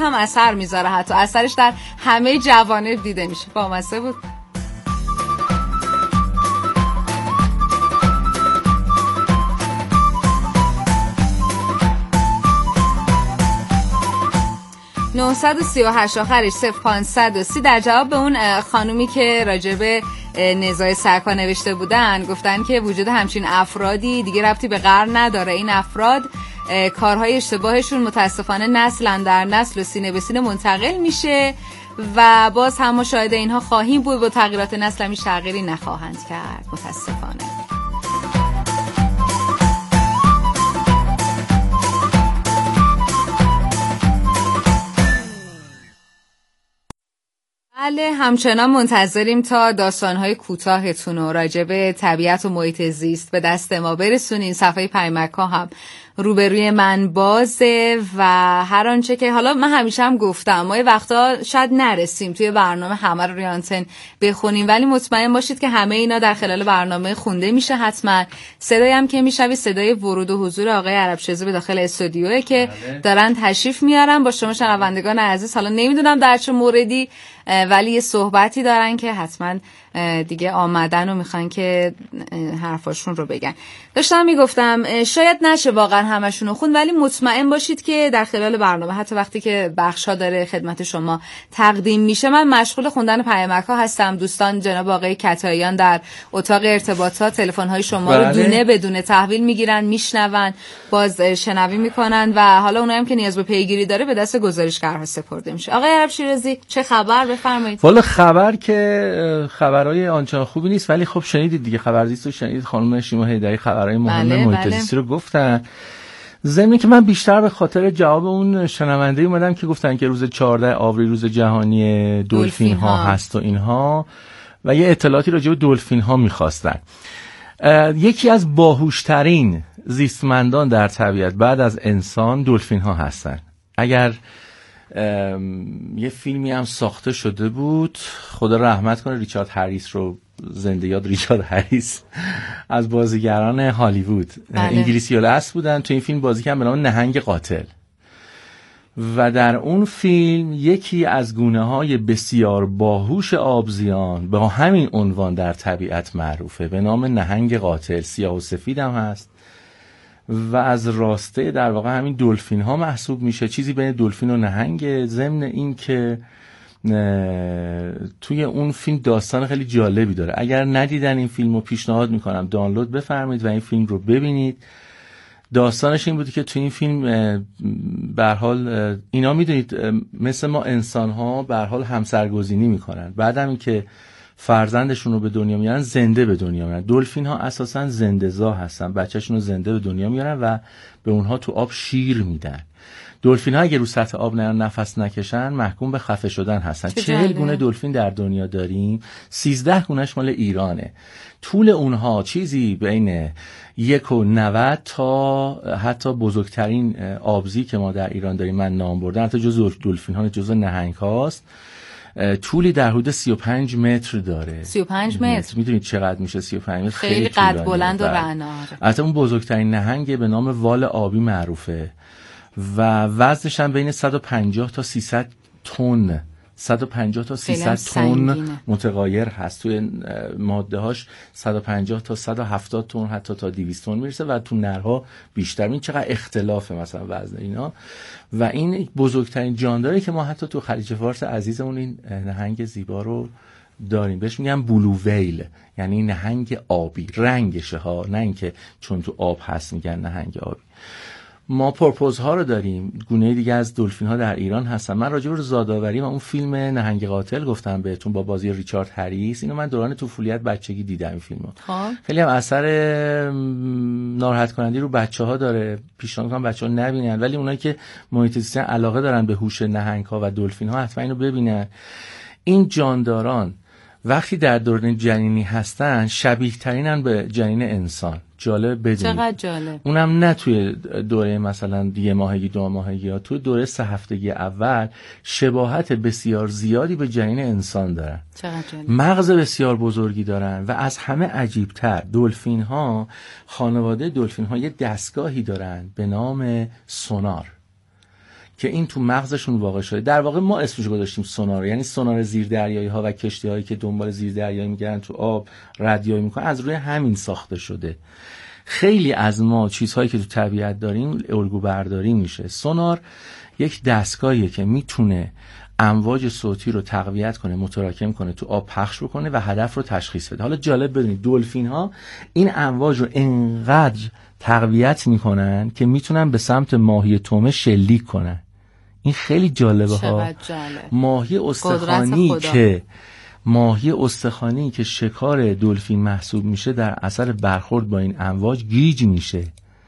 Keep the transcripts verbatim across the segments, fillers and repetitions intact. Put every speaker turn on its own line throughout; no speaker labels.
هم اثر میذاره، حتی اثرش در همه جوانب دیده میشه. بامزه بود. نه سه هشت آخرش صفر پانصد و سی در جواب به اون خانومی که راجبه نزاع سرکا نوشته بودن گفتن که وجود همچین افرادی دیگه ربطی به قرن نداره. این افراد کارهای اشتباهشون متاسفانه نسل در نسل و سینه به سینه منتقل میشه و باز هم ما شاهد اینها خواهیم بود. با تغییرات نسل همیش تغییری نخواهند کرد متاسفانه. بله، همچنان منتظریم تا داستان‌های کوتاهتون رو راجع به طبیعت و محیط زیست به دست ما برسونین. صفحه پیامک‌ها هم روبروی من بازه و هر آنچه که حالا من همیشه هم گفتم ما یه وقتا شاید نرسیم توی برنامه همه رو روی آنتن بخونیم، ولی مطمئن باشید که همه اینا در خلال برنامه خونده میشه. حتما صدایی هم که میشوی صدای ورود و حضور آقای عربشزی به داخل استودیوه که دارن تشریف میارن با شما شنوندگان عزیز. حالا نمیدونم در چه موردی، ولی یه صحبتی دارن که حتما دیگه آمدن و میخوان که حرفاشون رو بگن. داشتم میگفتم شاید نشه واقعا همشون رو خون، ولی مطمئن باشید که در خلال برنامه حتی وقتی که بخشا داره خدمت شما تقدیم میشه من مشغول خوندن پیامک‌ها هستم. دوستان جناب آقای کتاییان در اتاق ارتباطات تلفن‌های شما رو دونه بدونه تحویل میگیرن، میشنون، باز شنوی میکنن و حالا اونایی هم که نیاز به پیگیری داره به دست گزارشگرها سپرده میشه. آقای عربشیرازی چه خبر؟ بفرمایید.
والا خبر که خبرای آنچنان خوبی نیست، ولی خب شنیدید دیگه، خبرزیست رو شنیدید، خانم شیما هیدری خبرای مهم
بله،
محیط زیستی رو گفتن. ضمن که من بیشتر به خاطر جواب اون شنونده اومدم که گفتن که روز چهاردهم آوریل روز جهانی دلفین ها هست و اینها و یه اطلاعاتی راجع به دلفین ها می‌خواستن. یکی از باهوشترین زیستمندان در طبیعت بعد از انسان دلفین ها هستن. اگر یه فیلمی هم ساخته شده بود، خدا رحمت کنه ریچارد هریس رو، زنده یاد ریچارد هریس، از بازیگران هالیوود، انگلیسی الاصل بودن. تو این فیلم بازی کردن به نام نهنگ قاتل و در اون فیلم یکی از گونه‌های بسیار باهوش آبزیان با همین عنوان در طبیعت معروفه به نام نهنگ قاتل. سیاه و سفید هم هست و از راسته در واقع همین دلفین ها محسوب میشه، چیزی بین دلفین و نهنگ. ضمن این که توی اون فیلم داستان خیلی جالبی داره. اگر ندیدن این فیلم رو پیشنهاد میکنم دانلود بفرمایید و این فیلم رو ببینید. داستانش این بودی که توی این فیلم به هر حال اینا میدونید مثل ما انسان ها به هر حال همسرگزینی میکنن، بعدم این که فرزندشون رو به دنیا میارن زنده به دنیا میارن. دلفین ها اساسا زنده زا هستن، بچه‌شون رو زنده به دنیا میارن و به اونها تو آب شیر میدن. دلفین ها اگه رو سطح آب نرن نفس نکشن محکوم به خفه شدن هستن. چهل گونه دلفین در دنیا داریم، سیزده گونهش مال ایرانه. طول اونها چیزی بین یک و نود تا حتی بزرگترین آبزی که ما در ایران داریم من نام بردم، حتی جزو دلفین ها جزو نهنگ هاست، طولی در حدود سی و پنج متر داره.
سی و پنج متر
میدونید چقدر میشه سی و پنج متر؟
خیلی قد بلند و رعنا.
البته اون بزرگترین نهنگ به نام وال آبی معروفه و وزنش هم بین صد و پنجاه تا سیصد تن صد و پنجاه تا سیصد تن متغایر هست. توی ماده هاش صد و پنجاه تا صد و هفتاد تن حتی تا دویست تن میرسه و تو نرها بیشتر. این چقدر اختلافه مثلا وزن اینا. و این بزرگترین جانداری که ما حتی تو خلیج فارس عزیزمون این نهنگ زیبا رو داریم، بهش میگن بلو ویل، یعنی نهنگ آبی. رنگشه ها، نه اینکه چون تو آب هست میگن نهنگ آبی. ما پرپوز ها رو داریم، گونه دیگه از دلفین ها در ایران هستن. من راجع به زادآوری و اون فیلم نهنگ قاتل گفتم بهتون با بازی ریچارد هریس. اینو من دوران طفولیت بچگی دیدم این فیلمو. خیلی هم اثر ناراحت کننده رو بچه‌ها داره، پیشنهاد می‌کنم بچه‌ها نبینن، ولی اونایی که محیط زیست علاقه دارن به هوش نهنگ ها و دلفین ها حتما اینو ببینن. این جانداران وقتی در دوران جنینی هستن شبیه ترینن به جنین انسان. جالب بدونید.
چقدر جالب.
اونم نه توی دوره مثلا یه ماهگی دو ماهگی ها، توی دوره سه هفتگی اول شباهت بسیار زیادی به جنین انسان دارن.
چقدر جالب.
مغز بسیار بزرگی دارن و از همه عجیبتر دلفین ها، خانواده دلفین ها یه دستگاهی دارن به نام سونار که این تو مغزشون واقع شده. در واقع ما اسمش گذاشتیم سونار، یعنی سونار زیردریایی ها و کشتی هایی که دنبال زیردریایی میگردن تو آب ردیابی میکنن از روی همین ساخته شده. خیلی از ما چیزهایی که تو طبیعت داریم الگو برداری میشه. سونار یک دستگاهیه که میتونه امواج صوتی رو تقویت کنه، متراکم کنه، تو آب پخش بکنه و هدف رو تشخیص بده. حالا جالب بدونید دلفین ها این امواج رو انقدر تقویت میکنن که میتونن به سمت ماهی تومه شلیک کنن. این خیلی جالبه ها.
جالب.
ماهی استخوانی که ماهی استخوانی که شکار دلفین محسوب میشه در اثر برخورد با این امواج گیج میشه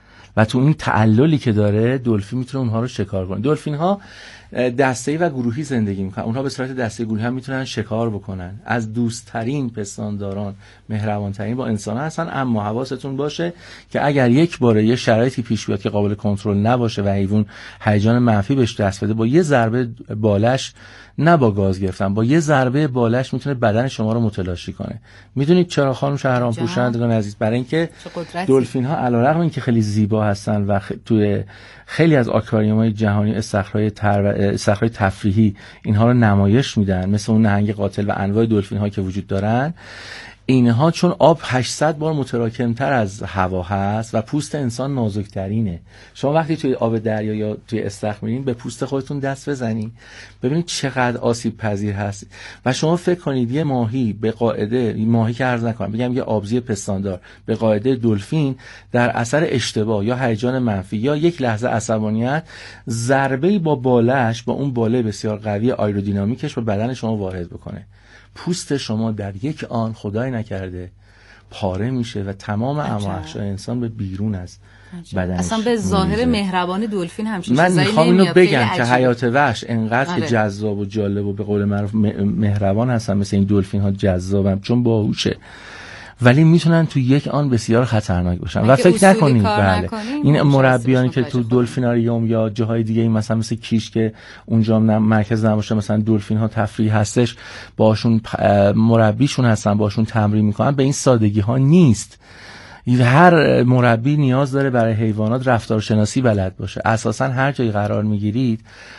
و تو این تعللی که داره دلفین میتونه اونها رو شکار کنه. دلفین ها دسته‌ای و گروهی زندگی میکنن. اونها به صورت دسته گروهی هم میتونن شکار بکنن. از دوستترین پستانداران، مهربانترین با انسان هستن، اما حواستون باشه که اگر یک باره یه شرایطی پیش بیاد که قابل کنترل نباشه و حیوان هیجان منفی بهش دست بده، با یه ضربه بالش، نه با گاز گرفتن، با یه ضربه بالش میتونه بدن شما رو متلاشی کنه. میدونید چرا خانم شهرام پوشندگان عزیز؟ برای اینکه دلفین ها علیرغم اینکه خیلی زیبا هستن و خ... توی خیلی از آکواریوم‌های جهانی استخرهای تر... استخرهای تفریحی اینها رو نمایش میدن، مثل اون نهنگ قاتل و انواع دلفین ها که وجود دارن، اینها چون آب هشتصد بار متراکمتر از هوا هست و پوست انسان نازکترینه. شما وقتی توی آب دریا یا توی استخر میرین به پوست خودتون دست بزنید ببینید چقدر آسیب پذیر هست. و شما فکر کنید یه ماهی به قاعده، ماهی که عرض نکنم بگم یه آبزی پستاندار به قاعده دلفین در اثر اشتباه یا هیجان منفی یا یک لحظه عصبانیت ضربه‌ای با بالش، با اون باله بسیار قوی آیرودینامیکش به بدن شما وارد بکنه. پوست شما در یک آن خدای نکرده پاره میشه و تمام امواج‌های انسان به بیرون از بدنش
اصلا به ظاهر مهربانی دلفین همچین
من
چیزایی
میخوام اینو بگم که
عجیب.
حیات وحش انقدر
آره.
که جذاب و جالب و به قول معروف مهربان هستن، مثل این دلفین ها جذابن چون باهوشه، ولی میتونن تو یک آن بسیار خطرناک باشن. و فکر نکنید بله این مربیانی که تو دلفیناریوم یا جاهای دیگه این مثلا مثل کیش که اونجا مرکز نباشه مثلا دلفین ها تفریح هستش باشون مربیشون هستن باشون تمرین میکنن، به این سادگی ها نیست. هر مربی نیاز داره برای حیوانات رفتارشناسی بلد باشه. اساسا هر جایی قرار میگیرید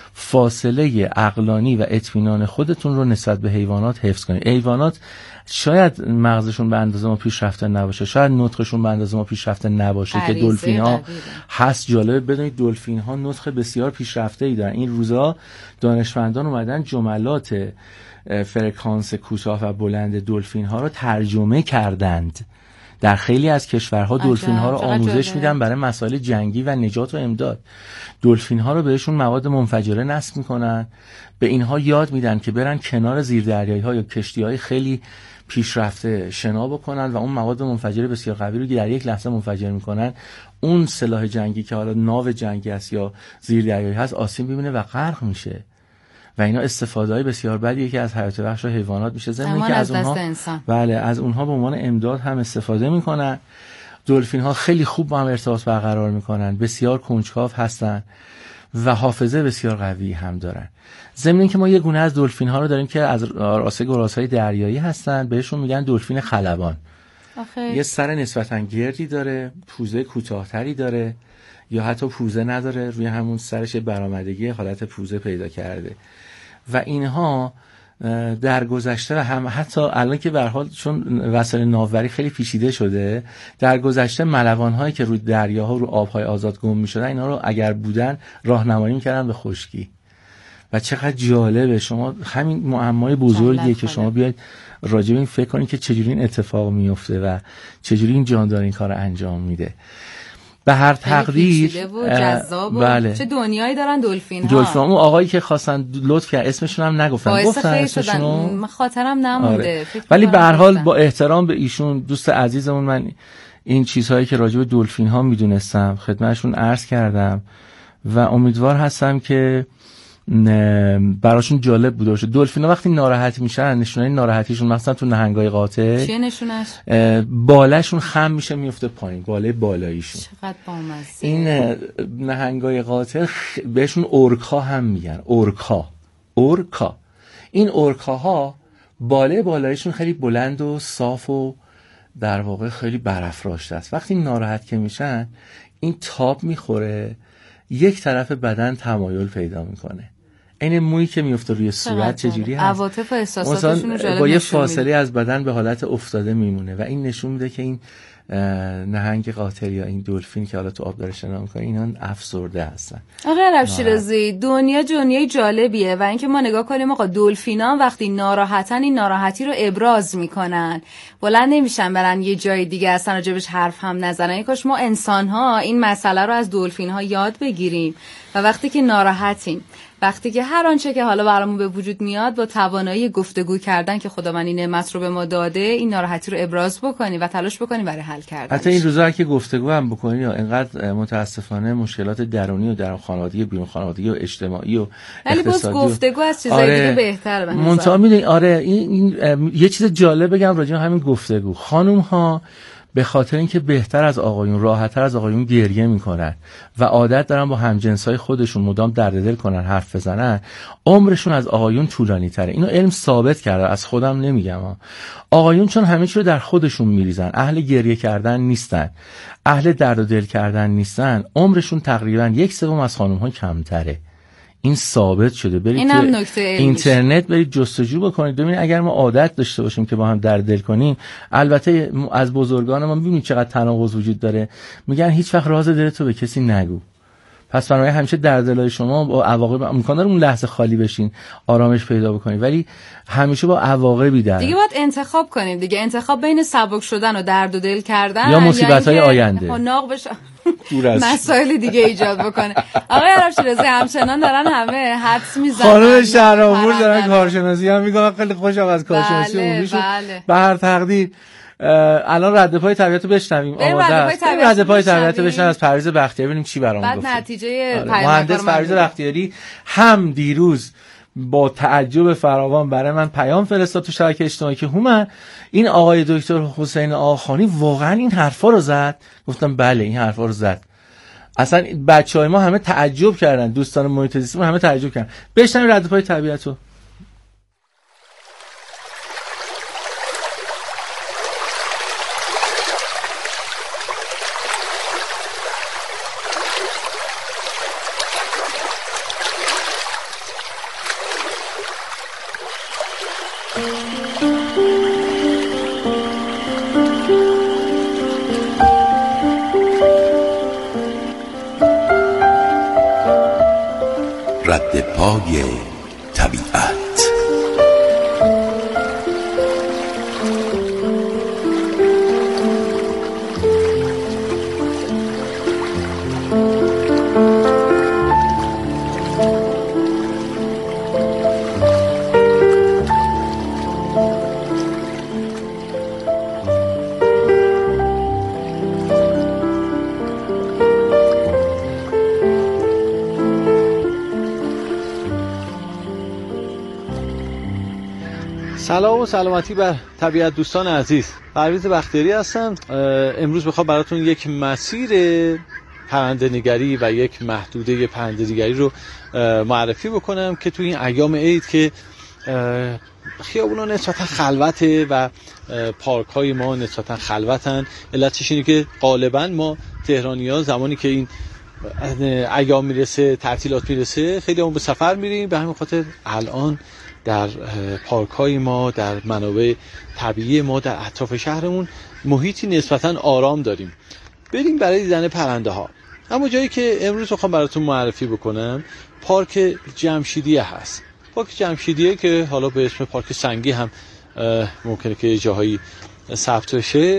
فاصله عقلانی و اطمینان خودتون رو نسبت به حیوانات حفظ کنید. حیوانات شاید مغزشون به اندازه ما پیشرفته نباشه، شاید نطقشون به اندازه ما پیشرفته نباشه که دلفین ها هست. جالب بدونید دلفین ها نطق بسیار پیشرفته ای دارن. این روزا دانشمندان اومدن جملات فرکانس کوتاه و بلند دلفین ها رو ترجمه کردند. در خیلی از کشورها دلفین ها رو آموزش میدن برای مسائل جنگی و نجات و امداد. دلفین ها رو بهشون مواد منفجره نصب میکنن، به اینها یاد میدن که برن کنار زیردریایی ها یا کشتی های خیلی پیشرفته شنا بکنن و اون مواد منفجره بسیار قوی رو که در یک لحظه منفجر میکنن اون سلاح جنگی که حالا ناو جنگی است یا زیردریایی هست آسیب میبینه و غرق میشه. و اینا استفاده‌های بسیار بدیه که از حیات وحش و حیوانات میشه، ضمن که از اونها بله از اونها به عنوان امداد هم استفاده میکنن. دلفین ها خیلی خوب با هم ارتباط برقرار میکنن، بسیار کنجکاو هستن و حافظه بسیار قوی هم دارن. ضمن اینکه ما یه گونه از دلفین ها رو داریم که از راسه گراس‌های دریایی هستن، بهشون میگن دلفین خلبان. آخه. یه سر نسبتاً گردی داره، پوزه کوتاه‌تری داره یا حتی پوزه نداره، روی همون سرش برآمدگی حالت پوزه پیدا کرده. و اینها در گذشته و هم حتی الان که به هر حال چون وسایل ناوبری خیلی پیچیده شده، در گذشته ملوان‌هایی که روی دریاها رو آب‌های آزاد گم می‌شدن اینا رو اگر بودن راهنمایی می‌کردن به خشکی. و چقدر جالبه، شما همین معمای بزرگیه که شما بیاید راجع به این فکر کنید که چجوری این اتفاق میفته و چجوری این جاندار این کار انجام میده. به هر تقدیر
بله. چه دنیایی دارن دلفین ها.
دلفین ها اون آقایی که خواستن لطف کرد اسمشون هم نگفتن، گفتن اسمشون
من خاطرم نمونده.
آره. ولی به هر حال با احترام به ایشون دوست عزیزمون من این چیزهایی که راجع به دلفین ها میدونستم خدمتشون عرض کردم و امیدوار هستم که براشون جالب بوده باشه. دلفینا وقتی ناراحت میشن نشونه ناراحتیشون مثلا تو نهنگای قاطع
چیه نشونش؟
بالشون خم میشه میفته پایین، باله بالاییشون.
چقدر بامزه.
این نهنگای قاطع بهشون اورکا هم میگن، اورکا اورکا این اورکاها باله بالاییشون خیلی بلند و صاف و در واقع خیلی برافراشته است. وقتی ناراحت که میشن این تاب میخوره یک طرف بدن تمایل پیدا میکنه. این مویی که میفته روی صورت چجوری هست؟
عواطف و احساساتشون رو جالب
با یه فاصله از بدن به حالت افتاده میمونه و این نشون میده که این نهنگ قاطر یا این دلفین که حالا تو آب داره شنا میکنه اینا افسرده هستن.
آقا عرب شیرازی، دنیا دنیای جالبیه و اینکه ما نگاه کنیم آقا دلفینا وقتی ناراحتن این ناراحتی رو ابراز میکنن، بلند نمیشن برن یه جای دیگه اصلا راجبش حرف هم نزنن. کاش ما انسان ها این مسئله رو از دلفین ها یاد بگیریم و وقتی که ناراحتیم، وقتی که هر آنچه که حالا برامون به وجود میاد با توانایی گفتگو کردن که خداوند این نعمت رو به ما داده، این ناراحتی رو ابراز بکنی و تلاش بکنی برای حل کردنش.
حتی این روزا که گفتگو هم بکنی یا اینقدر متاسفانه مشکلات درونی و در خانوادگی و بیرون خانوادگی و اجتماعی و اقتصادی،
ولی باز گفتگو از چیزای
آره
دیگه بهتره.
منتها میدونی آره این, این یه چیز جالب بگم راجع به همین گفتگو. خانم ها به خاطر اینکه بهتر از آقایون، راحت‌تر از آقایون گریه میکنن و عادت دارن با همجنسای خودشون مدام درد دل کنن، حرف بزنن، عمرشون از آقایون طولانی تره. اینو علم ثابت کرده، از خودم نمیگم ها. آقایون چون همه چی رو در خودشون میریزن، اهل گریه کردن نیستن، اهل درد و دل کردن نیستن، عمرشون تقریبا یک سوم از خانم‌ها کمتره. این ثابت شده. برید تو اینترنت برید جستجو بکنید ببینید. اگر ما عادت داشته باشیم که با هم درد دل کنیم، البته از بزرگان ما میبینید چقدر تناقض وجود داره، میگن هیچ وقت راز دلتو به کسی نگو. پس بنابراین همیشه درد دلای شما با عواقب امکان داره اون لحظه خالی بشین، آرامش پیدا بکنید، ولی همیشه با عواقبی در
دیگه باید انتخاب کنیم دیگه، انتخاب بین سبک شدن و درد و دل کردن
یا مصیبت‌های آینده
ناق بشه مسائل دیگه ایجاد بکنه. آقای عرب شیرازی همچنان دارن همه حدس میزنن.
خانم شهرآمور دارن کارشناسی هم میگن. خیلی خوشم از کارشناسی عمومیشون.
بله.
به هر تقدیر الان رد پای طبیعت رو بشنویم. آماده است رد پای طبیعت رو بشنویم از پرویز بختیاری، ببینیم چی برامون گفته.
بعد نتیجه
آره. مهندس پرویز بختیاری هم دیروز با تعجب فراوان برای من پیام فرستاد تو شبکه اجتماعی که هومن این آقای دکتر حسین آخانی واقعا این حرفا رو زد. گفتم بله این حرفا رو زد. اصلا بچهای ما همه تعجب کردن، دوستان محیط زیست همه تعجب کردن. بشنویم رد پای طبیعت رو.
رد پای طبیعت.
سلام و سلامتی بر طبیعت دوستان عزیز. پرویز بختیاری هستم. امروز میخوام براتون یک مسیر پرنده‌نگری و یک محدوده پرنده‌نگری رو معرفی بکنم که توی این ایام عید که خیابونا نسبتا خلوته و پارک های ما نسبتا خلوتن. علتش اینه که غالبا ما تهرانی‌ها زمانی که این ایام میرسه، تعطیلات میرسه، خیلی هم به سفر میریم. به همین خاطر الان در پارک های ما، در منابع طبیعی ما، در اطراف شهرمون محیطی نسبتاً آرام داریم. بریم برای دیدن پرنده ها. اما جایی که امروز میخوام براتون معرفی بکنم پارک جمشیدیه هست. پارک جمشیدیه که حالا به اسم پارک سنگی هم ممکنه که جاهایی ثبت بشه.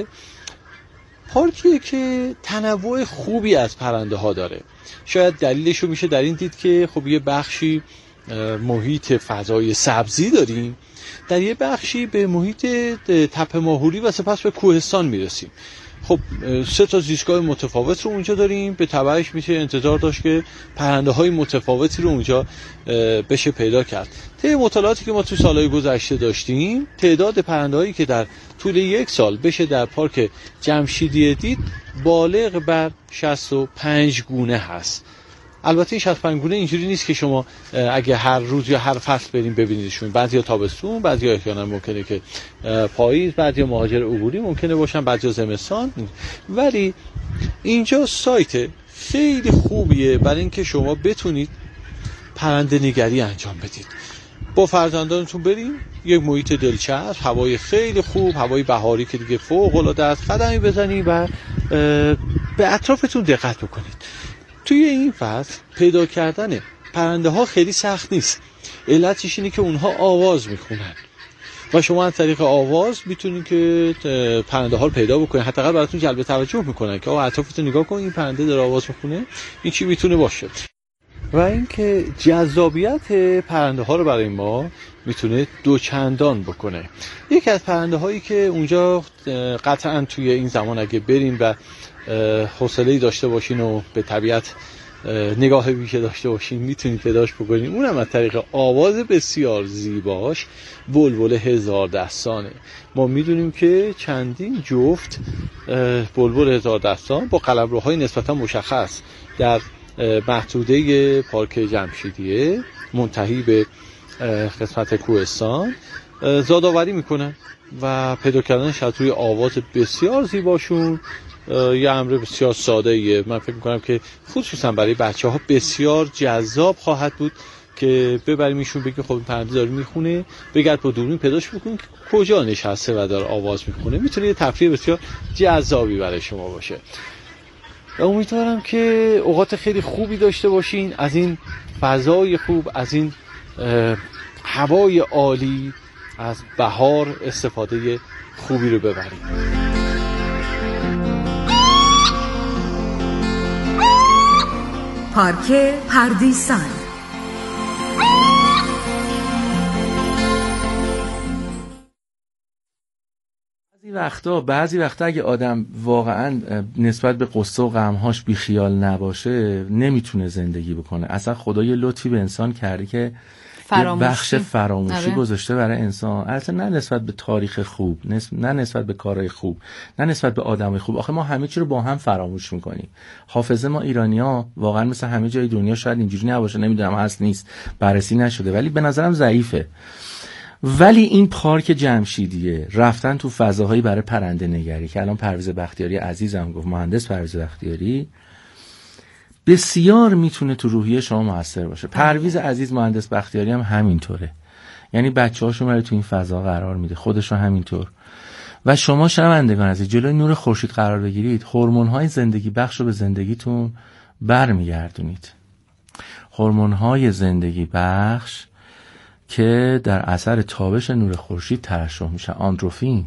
پارکیه که تنوع خوبی از پرنده ها داره. شاید دلیلش رو میشه در این دید که خب یه بخشی محیط فضای سبزی داریم، در یه بخشی به محیط تپه ماهوری و سپس به کوهستان میرسیم. خب سه تا زیستگاه متفاوت رو اونجا داریم، به تبعش میشه انتظار داشت که پرنده های متفاوتی رو اونجا بشه پیدا کرد. طی مطالعاتی که ما تو سالهای گذشته داشتیم، تعداد پرنده هایی که در طول یک سال بشه در پارک جمشیدیه دید بالغ بر شصت و پنج گونه هست. البته این شصت و پنج گونه اینجوری نیست که شما اگه هر روز یا هر فصل بریم ببینیدشون. بعضیا تابستون، بعضیا احیانا ممکنه که پاییز، بعضیا مهاجر عبوری ممکنه باشن، بعضیا زمستان. ولی اینجا سایت خیلی خوبیه برای اینکه شما بتونید پرنده نگری انجام بدید. با فرزندانتون بریم یک محیط دلچسب، هوای خیلی خوب، هوای بهاری که دیگه فوق العاده است، قدمی بزنید و به اطرافتون دقت بکنید. توی این فصل پیدا کردن پرنده ها خیلی سخت نیست. علتش اینه که اونها آواز میخونن و شما از طریق آواز میتونید که پرنده ها رو پیدا بکنید. حداقل براتون جلب توجه میکنن که آقا اطرافتون نگاه کن، این پرنده داره آواز میخونه، این چی میتونه باشه. و اینکه جذابیت پرنده ها رو برای ما میتونه دوچندان بکنه. یکی از پرنده هایی که اونجا قطعا توی این زمان اگه بریم و حوصله‌ای داشته باشین و به طبیعت نگاه ویژه داشته باشین میتونید پیداش بکنید، اونم از طریق آواز بسیار زیباش، بلبل هزار دستانه. ما میدونیم که چندین جفت بلبل هزار دستان با قلمروهای نسبتا مشخص در محدوده پارک جمشیدیه منتهی به قسمت کوهستان زادآوری میکنن و پیدا کردنش از روی آواز بسیار زیباشون یه امر بسیار ساده ایه. من فکر میکنم که خصوصا برای بچه ها بسیار جذاب خواهد بود که ببریم ایشون بگیم خب پرنده داره میخونه، بگرد با دوربین پیداش بکنید که کجا نشسته و داره آواز میخونه. میتونه یه تفریح بسیار جذابی برای شما باشه و امیدوارم که اوقات خیلی خوبی داشته باشین، از این فضای خوب، از این هوای عالی، از بهار استفاده خوبی رو ببرید.
پارک پردیسان.
بعضی وقتا بعضی وقتا اگه آدم واقعا نسبت به قصه و غمهاش بیخیال نباشه نمیتونه زندگی بکنه. اصلا خدا یه لطفی به انسان کرده که فراموشی. یه بخش فراموشی گذاشته برای انسان، اصلا نه نسبت به تاریخ خوب، نه نسبت به کارهای خوب، نه نسبت به آدمای خوب. آخه ما همه چی رو با هم فراموش میکنیم. حافظه ما ایرانی‌ها واقعا مثل همه جای دنیا شاید اینجوری نباشه، نمیدونم هست نیست، بررسی نشده، ولی به نظرم ضعیفه. ولی این پارک جمشیدیه رفتن تو فضاهایی برای پرنده نگری که الان پرویز بختیاری عزیزم گفت، مهندس پرویز بختیاری، بسیار میتونه تو روحیه شما موثر باشه. پرویز عزیز مهندس بختیاری هم همینطوره، یعنی بچه‌هاشو میاره تو این فضا قرار میده، خودش رو همینطور. و شما شنوندگان عزیز جلوی نور خورشید قرار بگیرید، هورمون‌های زندگی بخش رو به زندگیتون برمیگردونید. هورمون‌های زندگی بخش که در اثر تابش نور خورشید ترشح میشه، آندروفین،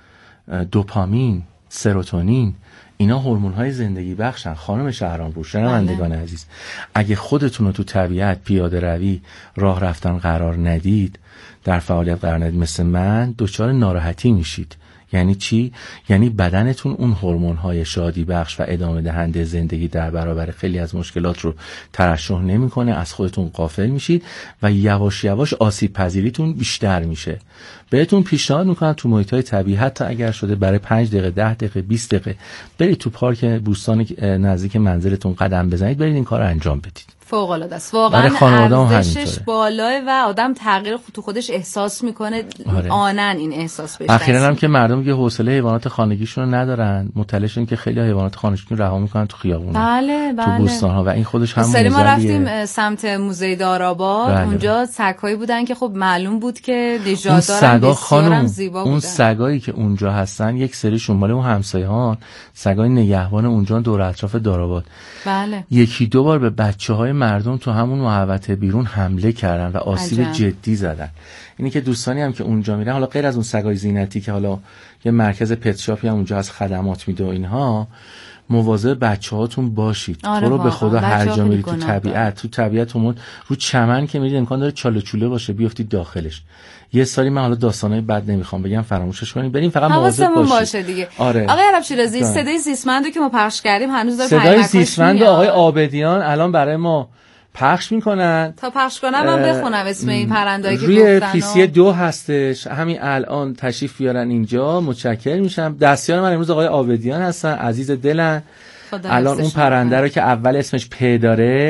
دوپامین، سروتونین، اینا هورمون‌های زندگی بخشن. خانم شهرامپور، شنوندگان عزیز، اگه خودتون رو تو طبیعت پیاده روی، راه رفتن قرار ندید، در فعالیت قرار ندید، مثل من دچار ناراحتی میشید. یعنی چی؟ یعنی بدنتون اون هورمون‌های شادی بخش و ادامه دهنده زندگی در برابر خیلی از مشکلات رو ترشح نمی‌کنه، از خودتون غافل میشید و یواش یواش آسیب پذیریتون بیشتر میشه. بهتون پیشنهاد میکنم تو محیط‌های طبیعی، حتی اگر شده برای پنج دقیقه، ده دقیقه، بیست دقیقه برید تو پارک بوستان نزدیک منزلتون قدم بزنید، برید این کارو انجام بدید.
فوق العاده است واقعا، ارزشش بالاه و آدم تغییر تو خودش احساس میکنه. آره. آنن این احساس بشه.
اخیراً هم که مردم که حوصله حیوانات خانگیشون رو ندارن، مطلع شدن که خیلی حیوانات خانگیشون رها میکنن تو خیابون،
بله بله،
تو بوستان‌ها، و این خودش هم
موزلیه. ما رفتیم سمت موزه داراباد، بله. اونجا سگ‌هایی بودن که خب معلوم بود که نژاددارن، بسیارم زیبا بودن.
اون سگایی که اونجا هستن یک سریشون مال اون همسایه‌هان، سگای نگهبان اونجا دور اطراف داراباد.
بله.
یکی دو بار به بچه‌های مردم تو همون محوطه بیرون حمله کردن و آسیب عجب. جدی زدن. اینی که دوستانی هم که اونجا میرن، حالا غیر از اون سگای زینتی که حالا یه مرکز پت شاپی هم اونجا از خدمات میده و اینها، مواظب بچه‌هاتون باشید. آره، تو رو به خدا هر جا میری تو طبیعت، تو طبیعتمون رو چمن که میرید امکان داره چاله چوله باشه، بیافتید داخلش. یه سالی من حالا داستانای بد نمیخوام بگم، فراموشش کنید، بریم فقط مواظب باشید.
باشه دیگه.
آره.
آقای عرب شیرازی، صدای زیستمندو که ما پخش کردیم هنوز داره
پیامک صدای زیستمند آقای عابدیان الان برای ما پخش میکنن.
تا پخش کنم من بخونم اسم این پرنده‌ای که
روی پیسی دو هستش، همین الان تشریف بیارن اینجا، متشکر میشم. دستیار من امروز آقای عابدیان هستن، عزیز دلن. الان اون پرنده رو که اول اسمش پ داره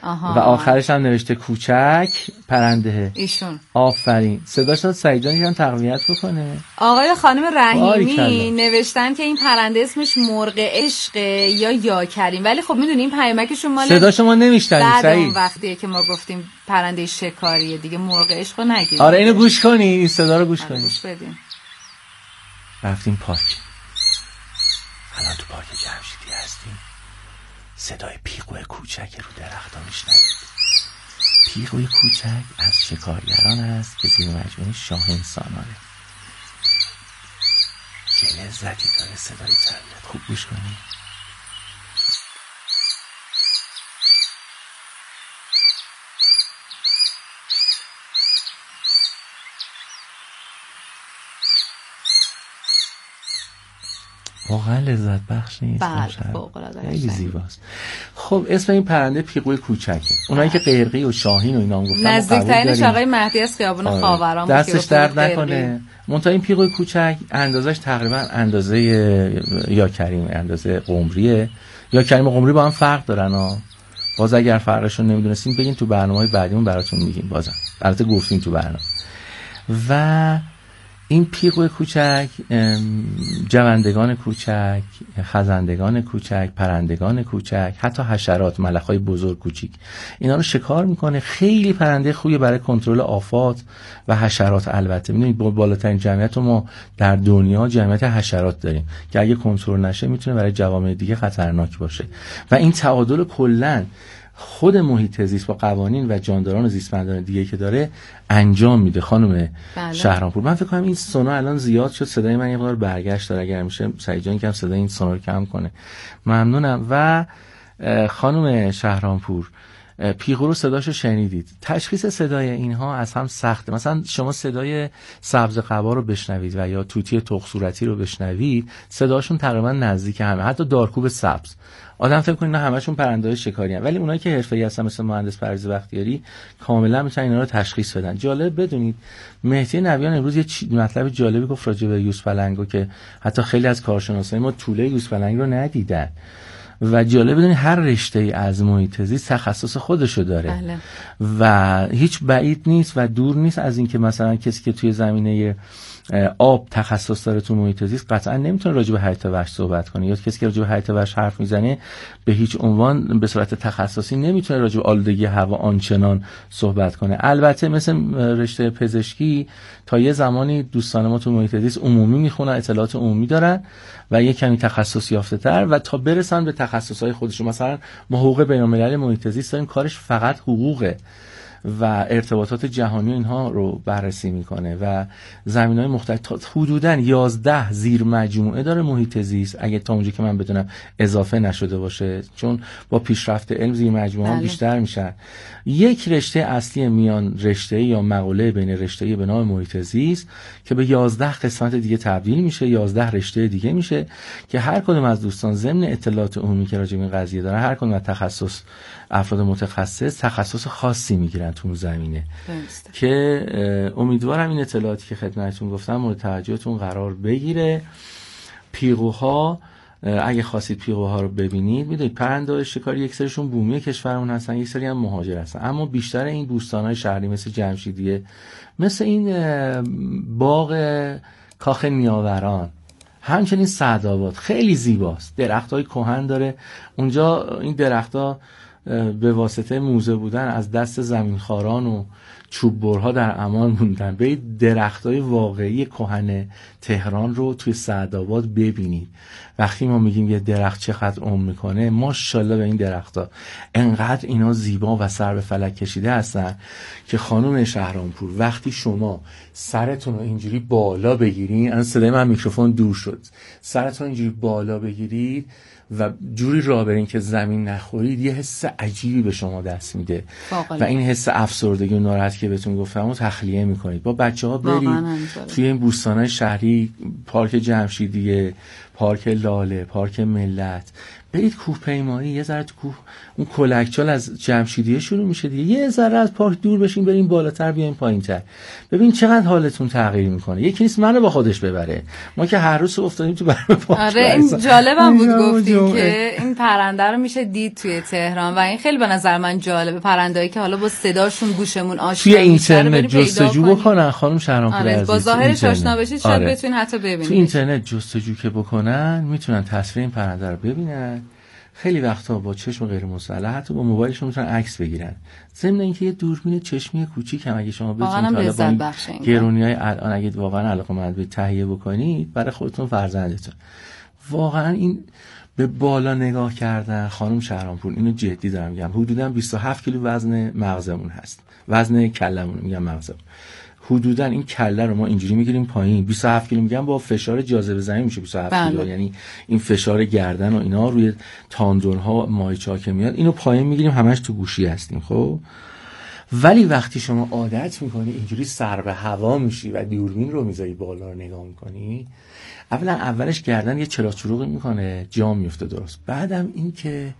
آها.
و آخرش هم نوشته کوچک پرنده.
ایشون
آفرین. صداش داد سعید جان یکم تقویت بکنه.
آقای خانم رحیمی نوشتن که این پرنده اسمش مرغ عشق یا یا کریم، ولی خب میدونی این پیامکشون مال
صدا شما نمیشنوید سعید.
اون وقتیه که ما گفتیم پرنده شکاریه دیگه، مرغ عشق رو نگید.
آره اینو گوش کنی، این صدا رو گوش کنی.
گوش بدین.
رفتیم پارک. الان تو پارک جمشیدی هستیم. صدای پیغو کوچک رو درخت ها میشنوید. پیغوی کوچک از شکارگران است که زیر مجموعه شاه انسانانه. چه لذتی داره صدای تربیت. خوب گوش کنید. واقعا لذت بخش نیست.
بله
خیلی زیباست. خب اسم این پرنده پیغوی کوچکه. اونایی که قرقی و شاهین و اینا هم گفتن
نزدیکترینش آقای مهدی از خیابون آره. خاوران بود.
دستش درد نکنه. منتها این پیغوی کوچک اندازش تقریبا اندازه یا کریم، اندازه قمریه. یا کریم و قمری با هم فرق دارن ها. باز اگر فرقشون نمیدونستین بگین تو برنامه‌های بعدیمون براتون میگیم. بازم البته گفتیم تو برنامه. و این پیغو کوچک، جوندگان کوچک، خزندگان کوچک، پرندگان کوچک، حتی حشرات، ملخ‌های بزرگ کوچیک، اینا رو شکار میکنه. خیلی پرنده خوبیه برای کنترل آفات و حشرات. البته میدونید بالاترین جمعیت ما در دنیا جمعیت حشرات داریم که اگه کنترل نشه میتونه برای جوامع دیگه خطرناک باشه. و این تعادل کلاً خود محیط زیست با قوانین و جانداران و زیستمندان دیگه که داره انجام میده. خانم
بله.
شهرامپور، من فکر کنم این سونا الان زیاد شد، صدای من یه مقدار برگشت داره، اگر میشه سعید جان کم صدای این سونا رو کم کنه ممنونم. و خانم شهرامپور، پیغو رو صداشو شنیدید. تشخیص صدای اینها از هم سخته. مثلا شما صدای سبز قبا رو بشنوید و یا توتی تخ صورتی رو بشنوید، صداشون تقریبا نزدیک همه. حتی دارکوب سبز، آدم فکر کنه همشون پرنده‌های شکاری هستن، ولی اونایی که حرفه‌ای هستن مثل مهندس پرویز بختیاری کاملا میتونن اینا رو تشخیص بدن. جالب بدونید مهدی نویان امروز یه مطلب جالبی گفت راجع به یوز پلنگو که حتی خیلی از کارشناسای ما طوله یوز پلنگ رو ندیدن. و جالب بدونید هر رشته‌ای از محیط زیست تخصص خودشو داره.
بله.
و هیچ بعید نیست و دور نیست از این که مثلا کسی که توی زمینه آب تخصص داره تو محیط زیست قطعا نمیتونه راجع به حیات وحش صحبت کنه، یا کسی که راجع به حیات وحش حرف میزنه به هیچ عنوان به صورت تخصصی نمیتونه راجع به آلودگی هوا آنچنان صحبت کنه. البته مثل رشته پزشکی تا یه زمانی دوستان ما تو محیط زیست عمومی میخونن، اطلاعات عمومی دارن و یه کمی تخصص یافته تر و تا برسن به تخصصهای خودشون. مثلا ما حقوق بین‌المللی محیط زیست داریم، کارش فقط حقوقه و ارتباطات جهانی اینها رو بررسی میکنه و زمینهای مختلف. حدوداً یازده زیر مجموعه داره محیط زیست، اگه تا اونجا که من بدونم اضافه نشده باشه، چون با پیشرفت علم زیر مجموعه هم بیشتر میشن. یک رشته اصلی میان رشته یا مقوله بین رشته به نام محیط زیست که به یازده قسمت دیگه تبدیل میشه، یازده رشته دیگه میشه که هر کدوم از دوستان ضمن اطلاعات عمومی که راجع به این قضیه دارن، هر کدوم از تخصص افراد متخصص تخصص خاصی میگیرن تو زمینه
بسته.
که امیدوارم این اطلاعاتی که خدمتتون گفتم مورد توجهتون قرار بگیره. پیغوها اگه خواستید پیغوها رو ببینید، میدونید پرنده شکاری یک سریشون بومی کشورمون هستن، یک سری هم مهاجر هستن، اما بیشتر این بوستان‌های شهری مثل جمشیدیه، مثل این باغ کاخ نیاوران، همچنین سعدآباد خیلی زیباست، درختای کهن داره اونجا. این درخت‌ها به واسطه موزه بودن از دست زمینخواران و چوببرها در امان موندن. به درختای واقعی کهن تهران رو توی سعدآباد ببینید. وقتی ما میگیم یه درخت چقدر عمر میکنه، ماشاءالله به این درخت‌ها انقدر اینا زیبا و سر به فلک کشیده هستن که خانم شهرامپور وقتی شما سرتون رو اینجوری بالا بگیرید، الان صدای من میکروفون دور شد، سرتون اینجوری بالا بگیرید و جوری راه برین که زمین نخورید، یه حس عجیبی به شما دست میده و این حس افسردگی و ناراحتی که بهتون گفتم رو تخلیه میکنید. با بچه‌ها برید توی این بوستان‌های شهری، پارک جمشیدیه، پارک لاله، پارک ملت، برید کوه پیمایی، یه ذره تو کوه، اون کلکچال از جمشیدیه شروع میشه دیگه، یه ذره از پارک دور بشین بریم بالاتر بیایم پایینتر، ببین چقدر حالتون تغییر میکنه. یکی نیست منو با خودش ببره، ما که هر روز افتادیم تو برنامه پارک.
آره این جالبم بود گفتیم که این پرنده رو میشه دید توی تهران و این خیلی به نظر من جالبه، پرندهایی که حالا با صداشون گوشمون آشنا
توی اینترنت جستجو بکنن خانم شهرامپور
آره
عزیز،
با ظاهرش آشنا بشید شاید
آره.
بتونین حتی ببینید.
تو اینترنت جستجو که بکنن میتونن تصویر این پرنده رو ببینن، خیلی وقتا با چشم غیر مسلح حتی با موبایلشون میتونن عکس بگیرن. ضمن اینکه یه دوربین چشمی کوچیک هم اگه شما بتونید حالا با گرونیای الان اگه واقعا علاقه‌مند به تهیه بکنید برای خودتون فرزندتون، واقعا این به بالا نگاه کردن خانم شهرامپور، اینو جدی دارم میگم، حدودا بیست و هفت کیلو وزن مغزمون هست، وزن کلمون میگم مغزمون، حدودا این کله رو ما اینجوری میگیریم پایین، بیست و هفت کیلو میگم با فشار جاذبه زمین میشه بیست و هفت کیلو، یعنی این فشار گردن و اینا روی تاندون‌ها ماهیچه‌ها که میاد اینو پایین میگیریم، همش تو گوشی هستیم. خب ولی وقتی شما عادت میکنی اینجوری سر به هوا میشی و دوربین رو میذاری بالا رو نگاه میکنی، اولا اولش گردن یه چراغ چروغی میکنه جا میفته درست، بعدم این که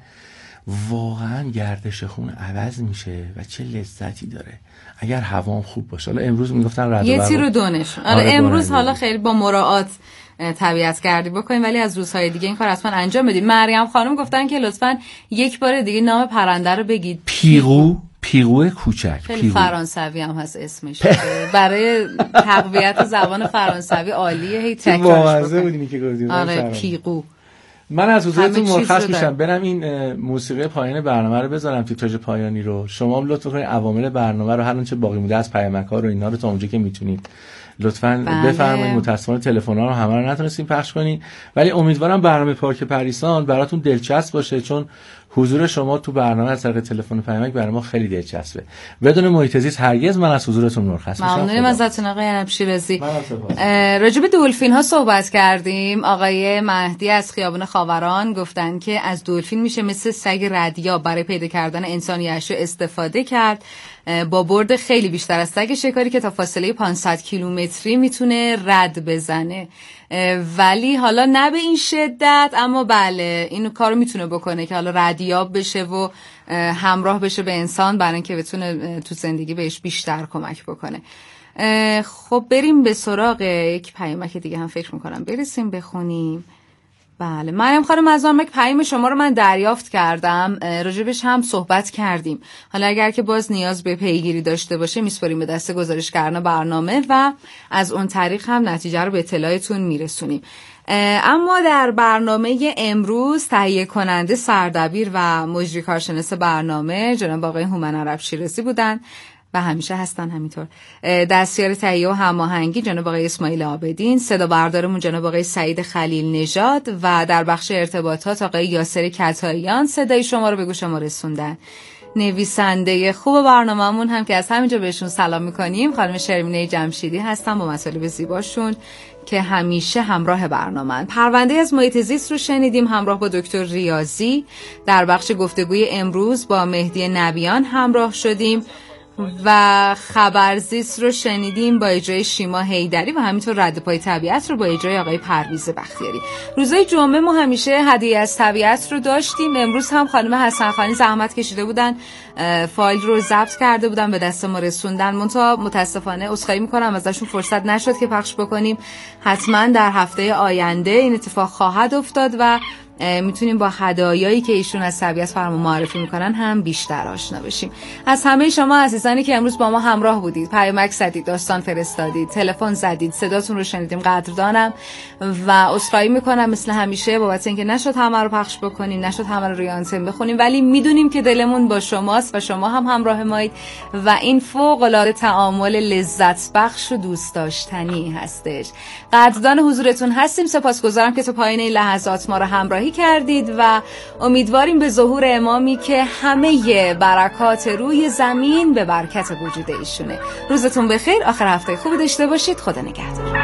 واقعا گردش خون عوض میشه و چه لذتی داره اگر هوام خوب باشه. حالا امروز میگفتن رد و
یه تیر و دونش آره, آره امروز حالا خیلی با مراعات طبیعت گردی بکنیم ولی از روزهای دیگه این کار حتما انجام بدیم. مریم خانم گفتن که لطفاً یک بار دیگه نام پرنده رو بگید.
پیغو، پیغو کوچک.
خیلی فرانسوی هم هست اسمش. برای تقویت زبان فرانسوی عالیه، هی تکرارش
بودیم که گفتیم.
آره پیغو.
من از حضورتون مرخص میشم برم این موسیقی پایان برنامه رو بذارم، تیتراژ پایانی رو. شما هم لطف کنید عوامل برنامه رو هر اونچه باقی مونده از پیامک‌ها رو اینا رو تا اونجا که میتونید لطفاً بله. بفرمایید. متأسفانه تلفن‌ها رو همه رو نتونستیم پخش کنیم ولی امیدوارم برنامه پارک پریسان براتون دلچسب باشه، چون حضور شما تو برنامه از طریق تلفن پیامک برای ما خیلی دلچسبه. بدون محیط زیست هرگز من از حضورتون مرخص میشم.
ممنونم ازتون آقای عنب شیرازی. راجع به دلفین ها صحبت کردیم. آقای مهدی از خیابان خاوران گفتن که از دلفین میشه مثل سگ ردیاب برای پیدا کردن انسان یا اشیا استفاده کرد، با برد خیلی بیشتر از سگ شکاری که تا فاصله پانصد کیلومتری میتونه رد بزنه، ولی حالا نه به این شدت، اما بله این کارو میتونه بکنه که حالا ردیاب بشه و همراه بشه به انسان برای اینکه بتونه تو زندگی بهش بیشتر کمک بکنه. خب بریم به سراغ یک پیامک دیگه هم فکر میکنم برسیم بخونیم. بله مریم خانم از آن پیام شما رو من دریافت کردم، راجبش هم صحبت کردیم. حالا اگر که باز نیاز به پیگیری داشته باشه میسپاریم به دست گزارشگران برنامه و از اون طریق هم نتیجه رو به اطلاعتون میرسونیم. اما در برنامه امروز تهیه کننده سردبیر و مجری کارشناس برنامه جناب آقای هومن عنب شیرازی بودن و همیشه هستن همینطور. دستیار تهیه و هماهنگی جناب آقای اسماعیل عابدین، صدا بردارمون جناب آقای سعید خلیل نژاد و در بخش ارتباطات آقای یاسر کتاییان صدای شما رو به گوش ما رسوندن. نویسنده خوب برنامه‌مون هم که از همینجا بهشون سلام می‌کنیم خانم شرمینه جمشیدی هستن با مطالب زیباشون که همیشه همراه برنامه‌اند. پرونده از محیط زیست رو شنیدیم همراه با دکتر ریاضی. در بخش گفتگوی امروز با مهدی نبیان همراه شدیم و خبرزیست رو شنیدیم با اجرای شیما حیدری و همینطور رد پای طبیعت رو با اجرای آقای پرویز بختیاری. روزای جمعه ما همیشه هدیه از طبیعت رو داشتیم. امروز هم خانم حسن خانی زحمت کشیده بودن، فایل رو ضبط کرده بودن به دست ما رسوندن، منتها متاسفانه عذرخواهی میکنم ازشون فرصت نشد که پخش بکنیم. حتما در هفته آینده این اتفاق خواهد افتاد و میتونیم با هدایایی که ایشون از طبیعت فرما معرفی میکنن هم بیشتر آشنا بشیم. از همه شما عزیزانی که امروز با ما همراه بودید، پیامک زدید، داستان فرستادید، تلفن زدید، صداتون رو شنیدیم، قدردانم و عذرخواهی میکنم مثل همیشه بابت اینکه نشد همه رو پخش بکنیم، نشد همه رو روی آنتن بخونیم، ولی میدونیم که دلمون با شماست و شما هم همراه مایید و این فوق العاده تعامل لذت بخش و دوست داشتنی هستش. قدردان حضورتون هستیم. سپاسگزارم که تا پایان این لحظات ما رو همراهی کردید و امیدواریم به ظهور امامی که همه برکات روی زمین به برکت وجود ایشونه. روزتون بخیر، آخر هفته خوبی داشته باشید. خدا نگهدار.